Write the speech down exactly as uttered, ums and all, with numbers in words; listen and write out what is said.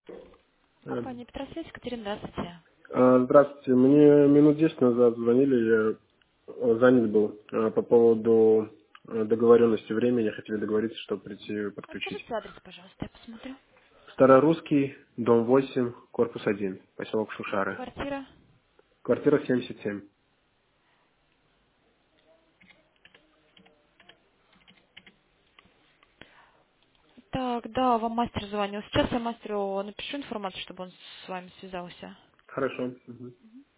Э, Компания Петросвязь, Екатерина, здравствуйте. а, Здравствуйте. Мне минут десять назад звонили, я э, занят был э, по поводу э, договоренности времени. Хотели договориться, чтобы прийти А подключить. скажите адрес, пожалуйста, я посмотрю. Старорусский, дом восемь, корпус один, поселок Шушары. Квартира. Квартира семьдесят семь. Так, да, вам мастер звонил. Сейчас я мастеру напишу информацию, чтобы он с вами связался. Хорошо. Мгм.